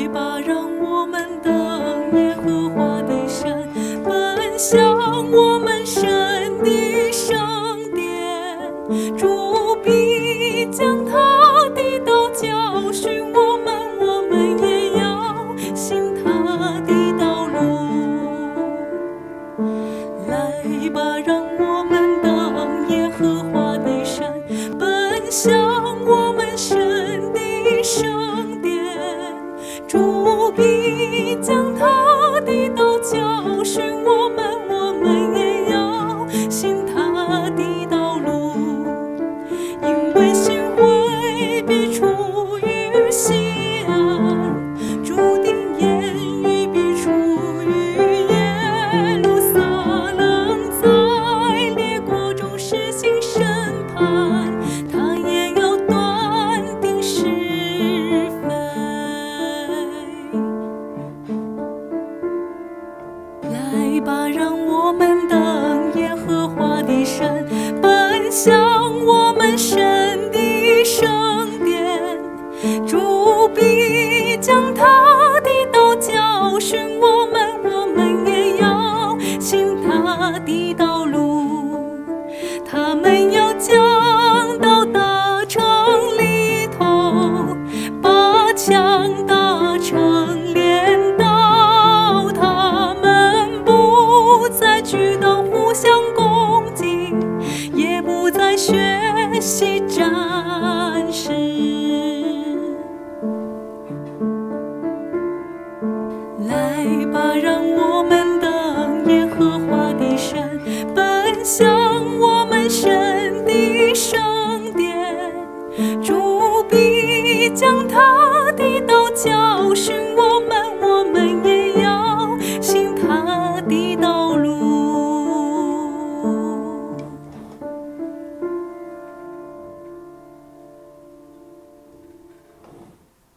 吧，让我们登耶和华的山，奔向我们神的圣殿。主必将他的道教训我们也要行他的道路。来吧，让我们登耶和华的山，奔向我们神的圣殿。主必将他的道教训我们也要行他的道路。因为心会必出于西安，主的言语必出于耶路撒冷，在列国中施行审判，他也要断定是非。来吧，让我们登耶和华的山，奔向我们神的圣殿。主必将他的道教训我们也要行他的道路。他们要将到大城里头，把强大城连到，他们不再举刀互相攻击，也不再学习战士。来吧，让我们登耶和华的山，奔向我们神的圣殿。主必将他的道教